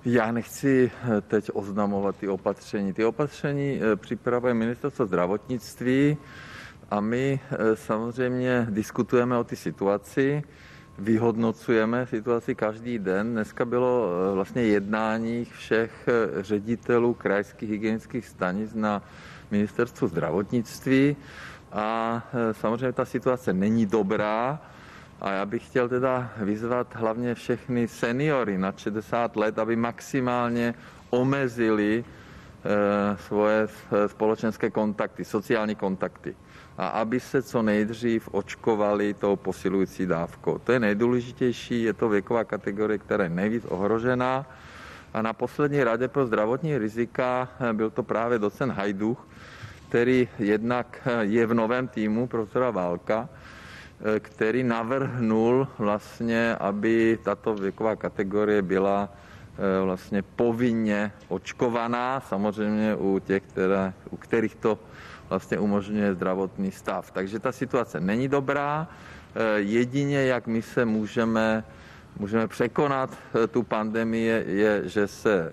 Já nechci teď oznamovat ty opatření. Ty opatření připravuje Ministerstvo zdravotnictví a my samozřejmě diskutujeme o té situaci, vyhodnocujeme situaci každý den. Dneska bylo vlastně jednání všech ředitelů krajských hygienických stanic na Ministerstvu zdravotnictví a samozřejmě ta situace není dobrá. A já bych chtěl teda vyzvat hlavně všechny seniory nad 60 let, aby maximálně omezili svoje společenské kontakty, sociální kontakty. A aby se co nejdřív očkovali tou posilující dávkou. To je nejdůležitější, je to věková kategorie, která je nejvíc ohrožená. A na poslední radě pro zdravotní rizika byl to právě docent Hajduch, který jednak je v novém týmu profesora Válka, který navrhnul vlastně, aby tato věková kategorie byla vlastně povinně očkovaná, samozřejmě u těch, u kterých to vlastně umožňuje zdravotní stav. Takže ta situace není dobrá. Jedině, jak my se můžeme překonat tu pandemii, je, že se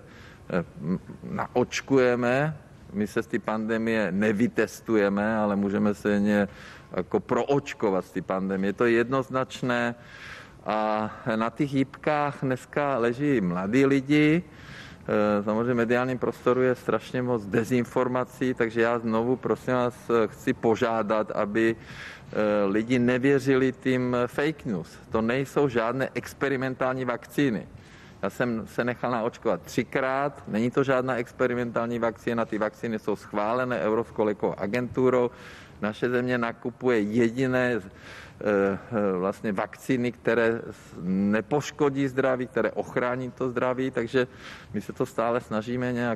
naočkujeme. My se z té pandemie nevytestujeme, ale můžeme se ně jako proočkovat z té pandemie. To je jednoznačné. A na těch jípkách dneska leží mladí lidi. Samozřejmě v mediálním prostoru je strašně moc dezinformací, takže já znovu, prosím vás, chci požádat, aby lidi nevěřili tím fake news. To nejsou žádné experimentální vakcíny. Já jsem se nechal naočkovat 3krát, není to žádná experimentální vakcína, ty vakcíny jsou schválené Evropskou lékovou agenturou. Naše země nakupuje jediné vlastně vakcíny, které nepoškodí zdraví, které ochrání to zdraví, takže my se to stále snažíme nějak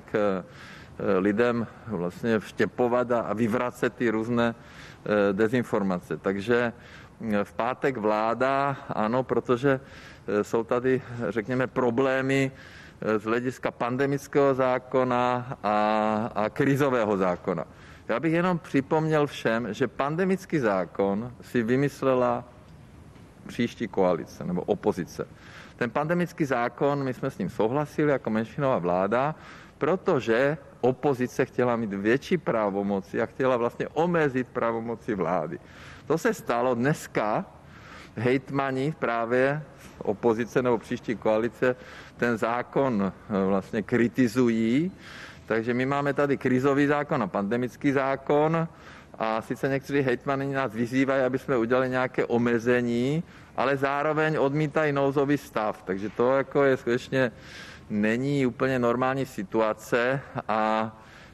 lidem vlastně vštěpovat a vyvracet ty různé dezinformace. Takže v pátek vláda, ano, protože jsou tady, řekněme, problémy z hlediska pandemického zákona a krizového zákona. Já bych jenom připomněl všem, že pandemický zákon si vymyslela příští koalice nebo opozice. Ten pandemický zákon, my jsme s ním souhlasili jako menšinová vláda, protože opozice chtěla mít větší pravomoci a chtěla vlastně omezit pravomoci vlády. To se stalo dneska. Hejtmani právě opozice nebo příští koalice ten zákon vlastně kritizují. Takže my máme tady krizový zákon a pandemický zákon a sice někteří hejtmani nás vyzývají, aby jsme udělali nějaké omezení, ale zároveň odmítají nouzový stav. Takže to jako je skutečně není úplně normální situace a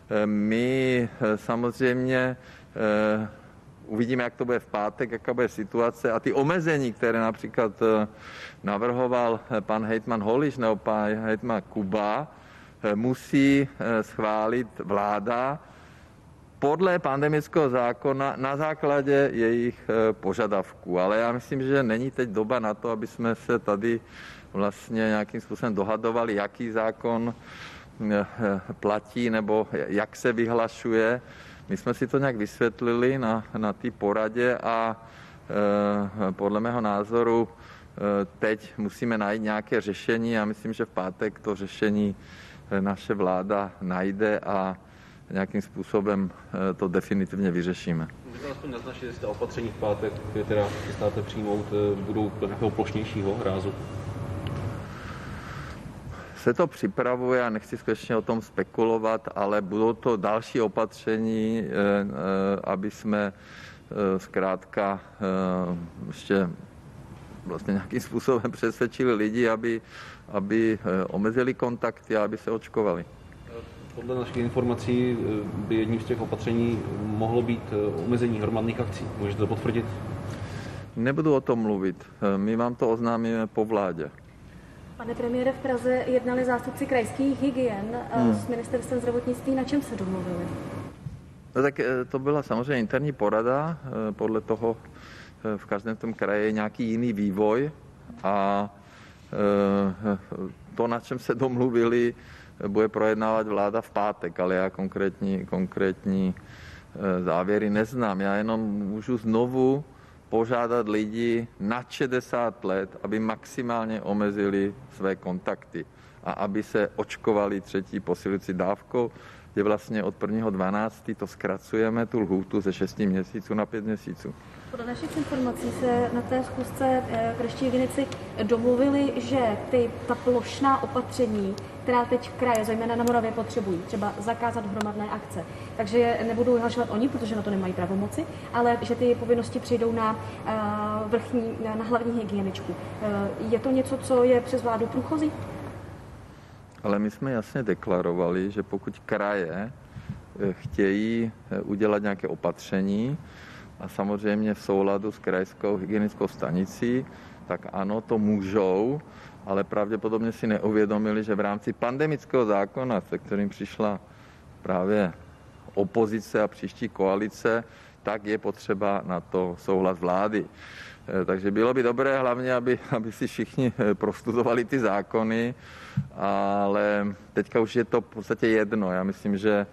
my samozřejmě uvidíme, jak to bude v pátek, jaká bude situace a ty omezení, které například navrhoval pan hejtman Holiš nebo pan hejtman Kuba, musí schválit vláda podle pandemického zákona na základě jejich požadavků. Ale já myslím, že není teď doba na to, aby jsme se tady vlastně nějakým způsobem dohadovali, jaký zákon platí nebo jak se vyhlašuje. My jsme si to nějak vysvětlili na té poradě a podle mého názoru teď musíme najít nějaké řešení. Já myslím, že v pátek to řešení naše vláda najde a nějakým způsobem to definitivně vyřešíme. Můžete aspoň naznačit, jestli ta opatření v pátek, která chystáte přijmout, budou nějakého plošnějšího rázu? Se to připravuje a nechci skutečně o tom spekulovat, ale budou to další opatření, aby jsme zkrátka ještě vlastně nějakým způsobem přesvědčili lidi, aby omezili kontakty a aby se očkovali. Podle našich informací by jedním z těch opatření mohlo být omezení hromadných akcí. Můžete to potvrdit? Nebudu o tom mluvit. My vám to oznámíme po vládě. Pane premiére, v Praze jednali zástupci krajských hygien s ministerstvem zdravotnictví. Na čem se domluvili? No tak to byla samozřejmě interní porada. Podle toho v každém tom kraji je nějaký jiný vývoj a to, na čem se domluvili, bude projednávat vláda v pátek, ale já konkrétní závěry neznám. Já jenom můžu znovu požádat lidi nad 60 let, aby maximálně omezili své kontakty a aby se očkovali třetí posilující dávkou, kde vlastně od 1.12. to zkracujeme, tu lhůtu ze 6 měsíců na 5 měsíců. Podle našich informací se na té schůzce krajští hygienici domluvili, že ta plošná opatření, která teď kraje, zejména na Moravě, potřebují, třeba zakázat hromadné akce, takže je nebudou vyhlašovat oni, protože na to nemají pravomoci, ale že ty povinnosti přijdou na hlavní hygieničku. Je to něco, co je přes vládu průchozí? Ale my jsme jasně deklarovali, že pokud kraje chtějí udělat nějaké opatření a samozřejmě v souladu s krajskou hygienickou stanicí, tak ano, to můžou, ale pravděpodobně si neuvědomili, že v rámci pandemického zákona, se kterým přišla právě opozice a příští koalice, tak je potřeba na to souhlas vlády. Takže bylo by dobré hlavně, aby si všichni prostudovali ty zákony, ale teďka už je to v podstatě jedno. Já myslím, že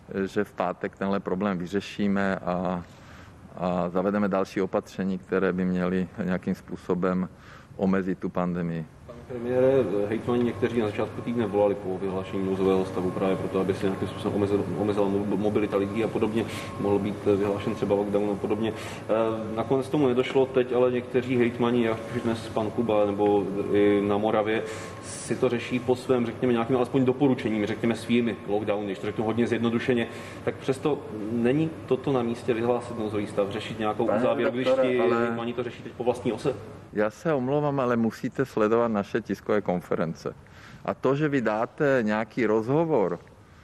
v pátek tenhle problém vyřešíme a zavedeme další opatření, které by měly nějakým způsobem omezit tu pandemii. Premiére, hejtmani někteří na začátku týdne volali po vyhlášení nouzového stavu právě proto, aby se nějakým způsobem omezila mobilita lidí a podobně. Mohl být vyhlášen třeba lockdown a podobně. Nakonec tomu nedošlo teď, ale někteří hejtmani, jak už dnes pan Kuba nebo i na Moravě, si to řeší po svém, řekněme, nějakým alespoň doporučením, řekněme svými lockdowny, když to řeknu hodně zjednodušeně. Tak přesto není toto na místě vyhlásit nouzový stav, řešit nějakou uzávěru, když ti hejtmani to řeší teď po vlastní ose? Já se omlouvám, ale musíte sledovat naše tiskové konference. A to, že vy dáte nějaký rozhovor,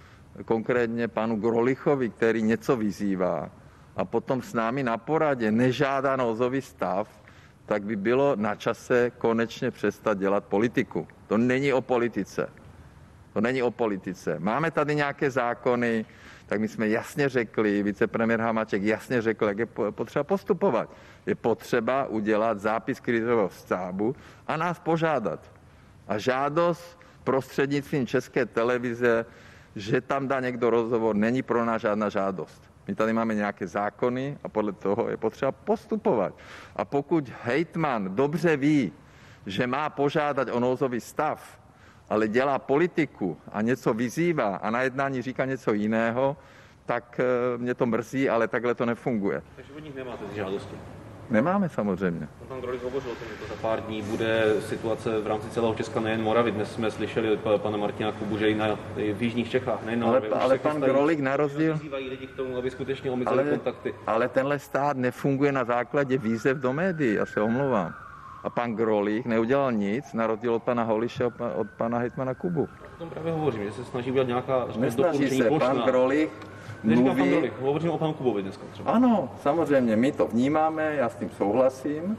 konkrétně panu Grolichovi, který něco vyzývá, a potom s námi na poradě nežádá nouzový stav, tak by bylo na čase konečně přestat dělat politiku. To není o politice. To není o politice. Máme tady nějaké zákony, tak my jsme jasně řekli, vicepremiér Hamáček jasně řekl, jak je potřeba postupovat. Je potřeba udělat zápis krizového štábu a nás požádat. A žádost prostřednictvím České televize, že tam dá někdo rozhovor, není pro nás žádná žádost. My tady máme nějaké zákony a podle toho je potřeba postupovat. A pokud hejtman dobře ví, že má požádat o nouzový stav, ale dělá politiku a něco vyzývá a na jednání říká něco jiného, tak mě to mrzí, ale takhle to nefunguje. Takže od nich nemáte ty žádosti? Nemáme samozřejmě. Pan Grolich hovořil o tom, že to za pár dní bude situace v rámci celého Česka, nejen Moravy. Dnes jsme slyšeli od pana Martina Kubu, že i v jižních Čechách, nejen na Moravě. Ale pan Grolich na rozdíl... Vyzývají lidi k tomu, aby skutečně omezili kontakty. Ale tenhle stát nefunguje na základě výzev do médií, já se omlouvám. A pan Grolich neudělal nic, na rozdíl od pana Holiše a od pana hejtmana Kubu. O tom právě hovořím, že se snaží udělat nějaká doporučení plošná. Pan Grolich mluví... Hovořím o panu Kubovi dneska třeba. Ano, samozřejmě, my to vnímáme, já s tím souhlasím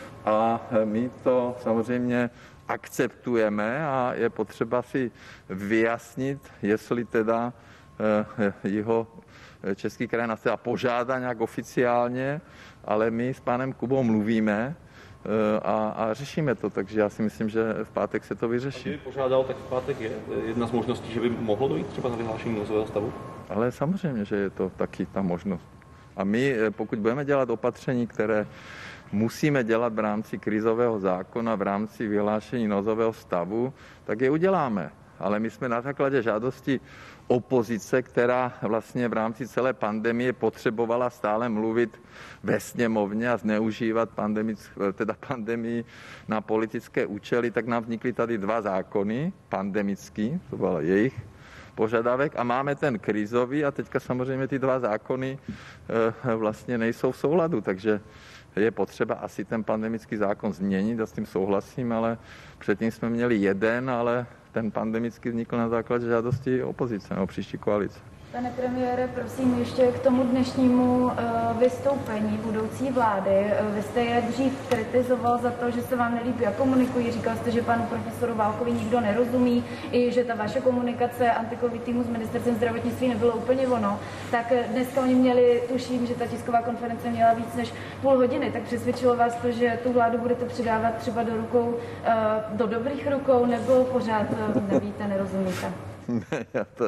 a my to samozřejmě akceptujeme a je potřeba si vyjasnit, jestli teda jeho Český kraj nás teda požádá nějak oficiálně, ale my s panem Kubou mluvíme a řešíme to, takže já si myslím, že v pátek se to vyřeší. A kdyby požádal, tak v pátek je jedna z možností, že by mohlo dojít třeba na vyhlášení nouzového stavu? Ale samozřejmě, že je to taky ta možnost. A my, pokud budeme dělat opatření, které musíme dělat v rámci krizového zákona, v rámci vyhlášení nouzového stavu, tak je uděláme. Ale my jsme na základě žádosti opozice, která vlastně v rámci celé pandemie potřebovala stále mluvit ve sněmovně a zneužívat pandemii na politické účely, tak nám vznikly tady 2 zákony, pandemický, to byl jejich požadavek, a máme ten krizový a teďka samozřejmě ty 2 zákony vlastně nejsou v souladu, takže je potřeba asi ten pandemický zákon změnit, já s tím souhlasím, ale předtím jsme měli jeden, ale ten pandemický vznikl na základě žádosti opozice nebo příští koalice. Pane premiére, prosím ještě k tomu dnešnímu vystoupení budoucí vlády. Vy jste je dřív kritizoval za to, že se vám nelíbí, jak komunikují. Říkal jste, že panu profesoru Válkovi nikdo nerozumí, i že ta vaše komunikace anti-covid týmu s ministerstvem zdravotnictví nebylo úplně ono. Tak dneska oni měli, tuším, že ta tisková konference měla víc než půl hodiny, tak přesvědčilo vás to, že tu vládu budete předávat třeba do rukou, do dobrých rukou, nebo pořád nevíte, nerozumíte? Ne,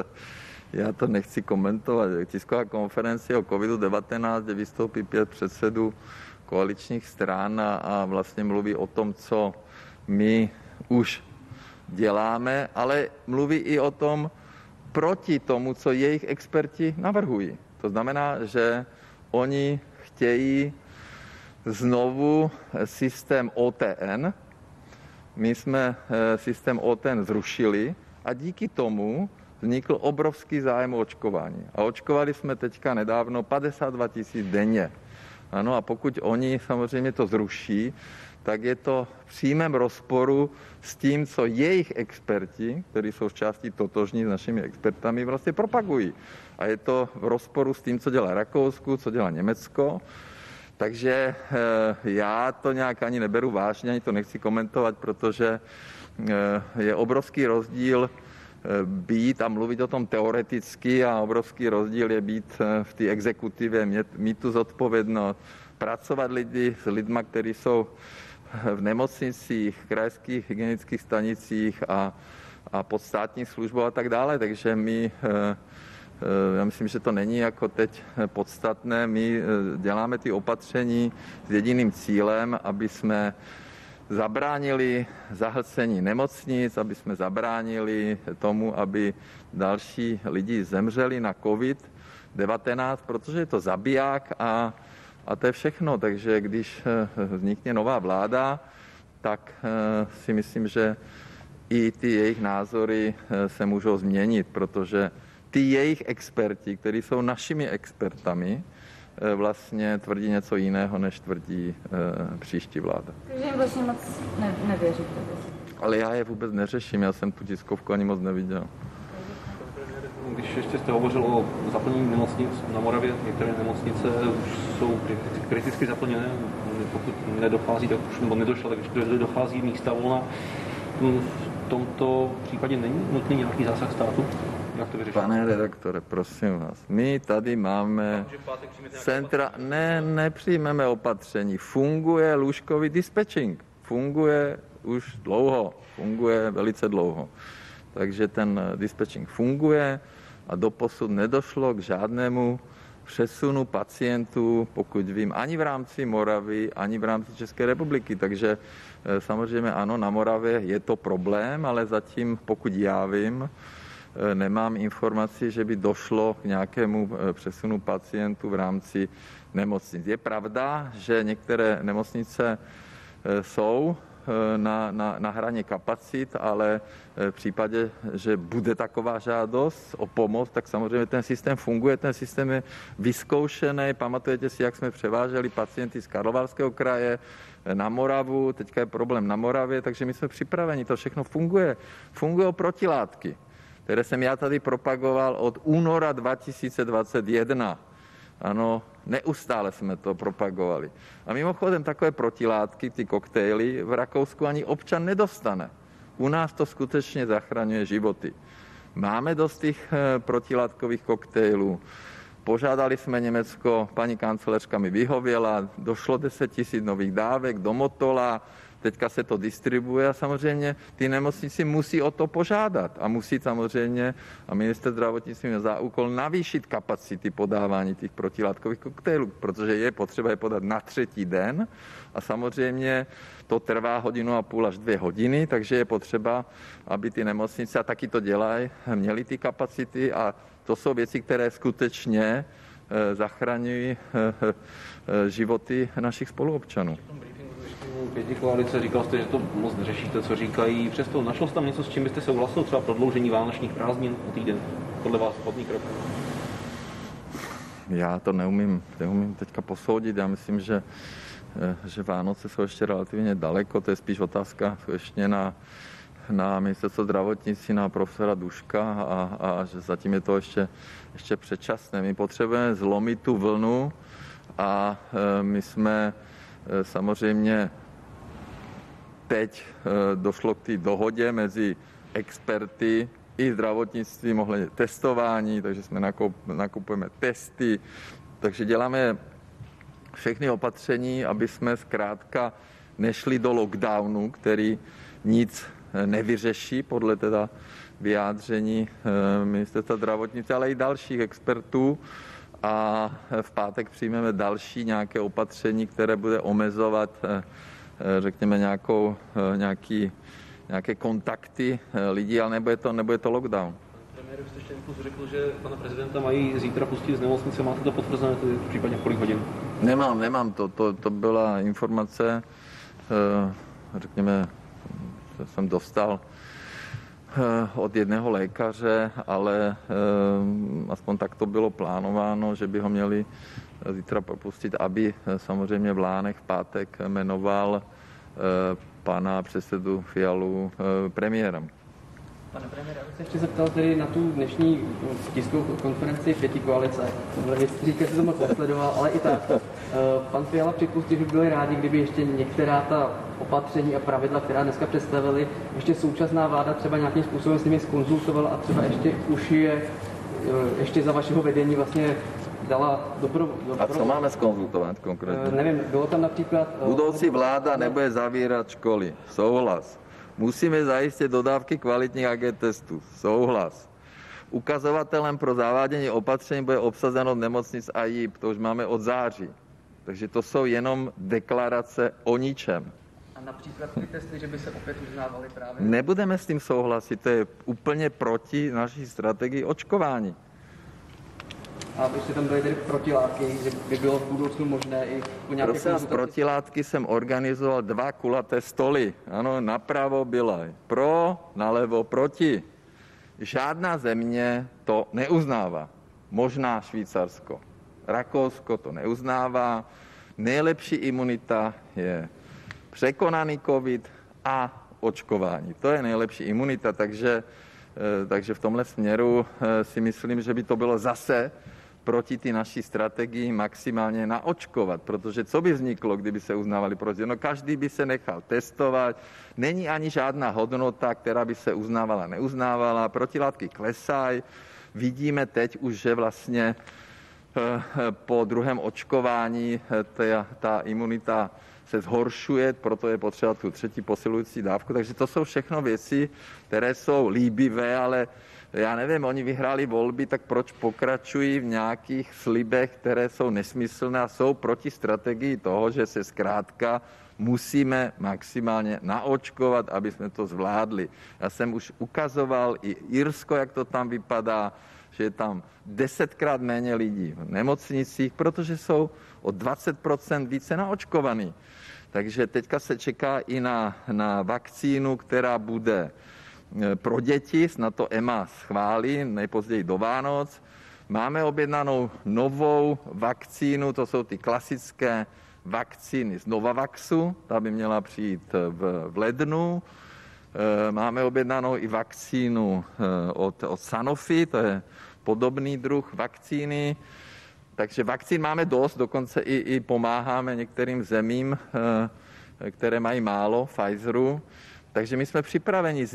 já to nechci komentovat. Tisková konference o COVID-19, kde vystoupí 5 předsedů koaličních stran a vlastně mluví o tom, co my už děláme, ale mluví i o tom proti tomu, co jejich experti navrhují. To znamená, že oni chtějí znovu systém OTN. My jsme systém OTN zrušili a díky tomu vznikl obrovský zájem o očkování. A očkovali jsme teďka nedávno 52 000 denně. Ano, a pokud oni samozřejmě to zruší, tak je to v přímém rozporu s tím, co jejich experti, kteří jsou v části totožní s našimi expertami, vlastně propagují. A je to v rozporu s tím, co dělá Rakousko, co dělá Německo. Takže já to nějak ani neberu vážně, ani to nechci komentovat, protože je obrovský rozdíl být a mluvit o tom teoreticky a obrovský rozdíl je být v té exekutivě, mít tu zodpovědnost, pracovat s lidma, kteří jsou v nemocnicích, krajských hygienických stanicích a pod státní službou a tak dále. Takže já myslím, že to není jako teď podstatné. My děláme ty opatření s jediným cílem, aby jsme zabránili zahlcení nemocnic, aby jsme zabránili tomu, aby další lidi zemřeli na COVID-19, protože je to zabiják a to je všechno. Takže když vznikne nová vláda, tak si myslím, že i ty jejich názory se můžou změnit, protože ty jejich experti, kteří jsou našimi expertami, vlastně tvrdí něco jiného, než tvrdí příští vláda. Takže jim vlastně moc nevěříte. Ale já je vůbec neřeším, já jsem tu tiskovku ani moc neviděl. Když ještě jste hovořil o zaplnění nemocnic na Moravě, některé nemocnice už jsou kriticky zaplněné, pokud nedochází, tak už nebo nedošlo, tak když dochází místa volna. V tomto případě není nutný nějaký zásah státu? Jak to vyřešit? Pane redaktore, prosím vás, my tady máme centra, nepřijmeme opatření, funguje lůžkový dispatching, funguje už dlouho, funguje velice dlouho. Takže ten dispatching funguje a doposud nedošlo k žádnému přesunu pacientů, pokud vím, ani v rámci Moravy, ani v rámci České republiky. Takže samozřejmě ano, na Moravě je to problém, ale zatím, pokud já vím, nemám informaci, že by došlo k nějakému přesunu pacientů v rámci nemocnic. Je pravda, že některé nemocnice jsou na hraně kapacit, ale v případě, že bude taková žádost o pomoc, tak samozřejmě ten systém funguje, ten systém je vyzkoušený. Pamatujete si, jak jsme převáželi pacienty z Karlovarského kraje na Moravu, teďka je problém na Moravě, takže my jsme připraveni, to všechno funguje. Fungují protilátky, které jsem já tady propagoval od února 2021. Ano, neustále jsme to propagovali. A mimochodem takové protilátky, ty koktejly, v Rakousku ani občan nedostane. U nás to skutečně zachraňuje životy. Máme dost těch protilátkových koktejlů. Požádali jsme Německo, paní kancléřka mi vyhověla, došlo 10 000 nových dávek do Motola, teďka se to distribuje a samozřejmě ty nemocnici musí o to požádat a musí samozřejmě, a minister zdravotnictví měl za úkol navýšit kapacity podávání těch protilátkových koktejlů, protože je potřeba je podat na 3. den a samozřejmě to trvá 1,5 hodiny až 2 hodiny, takže je potřeba, aby ty nemocnice, a taky to dělají, měly ty kapacity a to jsou věci, které skutečně zachraňují životy našich spoluobčanů. Pětikoalice, říkal jste, že to moc neřešíte, co říkají. Přesto našlo jste tam něco, s čím byste souhlasil, třeba prodloužení vánočních prázdnin o týden? Podle vás hodný krok? Já to neumím teďka posoudit. Já myslím, že Vánoce jsou ještě relativně daleko. To je spíš otázka ještě na ministerstvo zdravotnictví, na profesora Duška a že zatím je to ještě předčasné. My potřebujeme zlomit tu vlnu a my jsme samozřejmě teď došlo k té dohodě mezi experty i zdravotnictvím ohledně testování, takže jsme nakupujeme testy, takže děláme všechny opatření, aby jsme zkrátka nešli do lockdownu, který nic nevyřeší podle teda vyjádření ministerstva zdravotnictví, ale i dalších expertů. a v pátek přijmeme další nějaké opatření, které bude omezovat, řekněme, nějaké kontakty lidí, ale nebude to lockdown. Premiér, jste ještě řekl, že pana prezidenta mají zítra pustit z nemocnice. Máte to potvrzené, případně v kolik hodin? Nemám to. To byla informace, řekněme, že jsem dostal od jedného lékaře, ale aspoň tak to bylo plánováno, že by ho měli zítra propustit, aby samozřejmě Mládek v pátek jmenoval pana předsedu Fialu premiérem. Pane premiére, já bych se ještě zeptal tedy na tu dnešní tiskovou konferenci pětikoalice. Říkáte, že jsem moc nesledoval, ale i tak. Pan Fiala připustil, že by byli rádi, kdyby ještě některá ta opatření a pravidla, která dneska představili, ještě současná vláda třeba nějakým způsobem s nimi zkonzultovala a třeba ještě za vašeho vedení vlastně dala A co máme zkonzultovat konkrétně? Nevím, bylo tam například... Budoucí vláda nebude zavírat školy. Souhlas. Musíme zajistit dodávky kvalitních AG testů. Souhlas. Ukazovatelem pro zavádění opatření bude obsazeno nemocnic a JIP. To už máme od září. Takže to jsou jenom deklarace o ničem. A například ty testy, že by se opět uznávaly právě... Nebudeme s tím souhlasit. To je úplně proti naší strategii očkování. A ještě tam byly tedy protilátky, že by bylo v budoucnu možné i po nějaké konzultaci. Protilátky jsem organizoval 2 kulaté stoly. Ano, napravo byla pro, nalevo proti. Žádná země to neuznává. Možná Švýcarsko. Rakousko to neuznává. Nejlepší imunita je překonaný covid a očkování. To je nejlepší imunita, takže v tomhle směru si myslím, že by to bylo zase proti ty naší strategii maximálně naočkovat, protože co by vzniklo, kdyby se uznávali proti? No každý by se nechal testovat, není ani žádná hodnota, která by se uznávala, neuznávala, protilátky klesají, vidíme teď už, že vlastně po druhém očkování ta imunita se zhoršuje, proto je potřeba tu 3. posilující dávku, takže to jsou všechno věci, které jsou líbivé, ale já nevím, oni vyhráli volby, tak proč pokračují v nějakých slibech, které jsou nesmyslné a jsou proti strategii toho, že se zkrátka musíme maximálně naočkovat, aby jsme to zvládli. Já jsem už ukazoval i Irsko, jak to tam vypadá, že je tam 10krát méně lidí v nemocnicích, protože jsou o 20% více naočkovaní. Takže teďka se čeká i na vakcínu, která bude pro děti, snad to EMA schválí, nejpozději do Vánoc. Máme objednanou novou vakcínu, to jsou ty klasické vakcíny z Novavaxu, ta by měla přijít v lednu. Máme objednanou i vakcínu od Sanofi, to je podobný druh vakcíny. Takže vakcín máme dost, dokonce i pomáháme některým zemím, které mají málo, Pfizeru. Takže my jsme připraveni,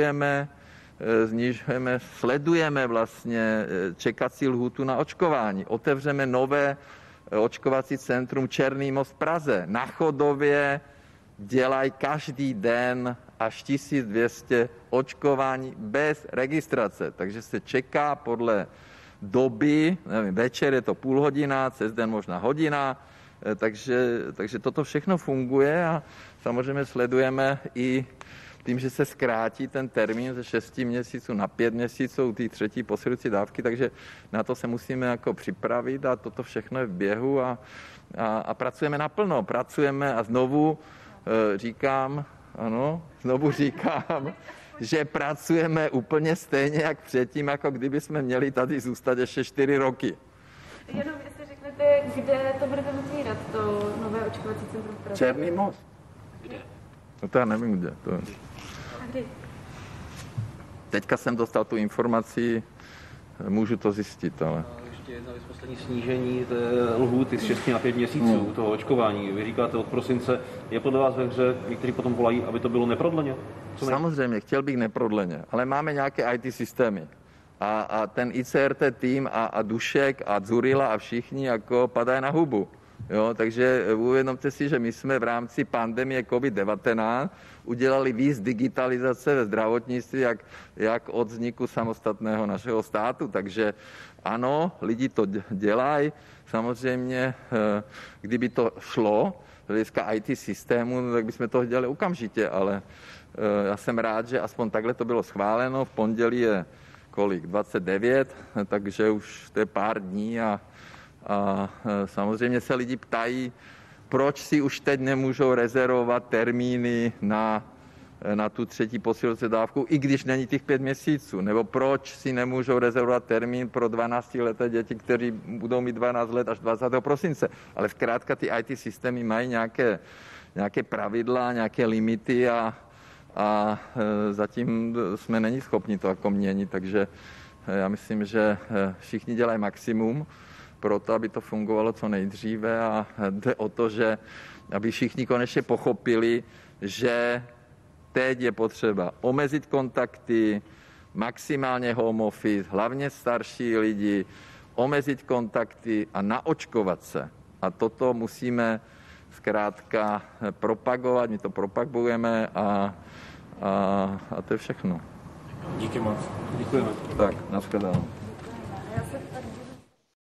sledujeme vlastně čekací lhůtu na očkování. Otevřeme nové očkovací centrum Černý most v Praze. Na Chodově dělají každý den až 1200 očkování bez registrace. Takže se čeká podle doby, nevím, večer je to půl hodina, cez den možná hodina, takže toto všechno funguje a samozřejmě sledujeme i tím, že se zkrátí ten termín ze 6 měsíců na 5 měsíců té 3. posilující dávky, takže na to se musíme jako připravit a toto všechno je v běhu a pracujeme naplno. Pracujeme a znovu říkám, že pracujeme úplně stejně jak předtím, jako kdyby jsme měli tady zůstat ještě 4 roky. Jenom jestli řeknete, kde to budete otvírat, to nové očkovací centrum v Praze? Černý most. Kde? No to já nevím, kde. To je. A kdy? Teďka jsem dostal tu informaci, můžu to zjistit, ale... Ještě jedna věc, poslední snížení té lhůty z 6 na 5 měsíců toho očkování. Vy říkáte od prosince, je podle vás ve hře, někteří potom volají, aby to bylo neprodleně? Samozřejmě, chtěl bych neprodleně, ale máme nějaké IT systémy. A ten ICRT tým a Dušek a Dzurila a všichni jako padají na hubu. Jo, takže uvědomte si, že my jsme v rámci pandemie COVID-19 udělali víc digitalizace ve zdravotnictví, jak od vzniku samostatného našeho státu. Takže ano, lidi to dělají. Samozřejmě, kdyby to šlo, z hlediska IT systému, tak bychom to dělali okamžitě, ale já jsem rád, že aspoň takhle to bylo schváleno. V pondělí je kolik? 29, takže už to je pár dní a samozřejmě se lidi ptají, proč si už teď nemůžou rezervovat termíny na tu třetí posilovací dávku, i když není těch 5 měsíců, nebo proč si nemůžou rezervovat termín pro 12leté děti, kteří budou mít 12 let až 20. prosince. Ale zkrátka ty IT systémy mají nějaké pravidla, nějaké limity a zatím jsme není schopni to jako měnit, takže já myslím, že všichni dělají maximum pro to, aby to fungovalo co nejdříve a jde o to, že aby všichni konečně pochopili, že teď je potřeba omezit kontakty, maximálně home office, hlavně starší lidi, omezit kontakty a naočkovat se. A toto musíme zkrátka propagovat, my to propagujeme a to je všechno. Díky moc. Děkujeme. Tak, nashledanou.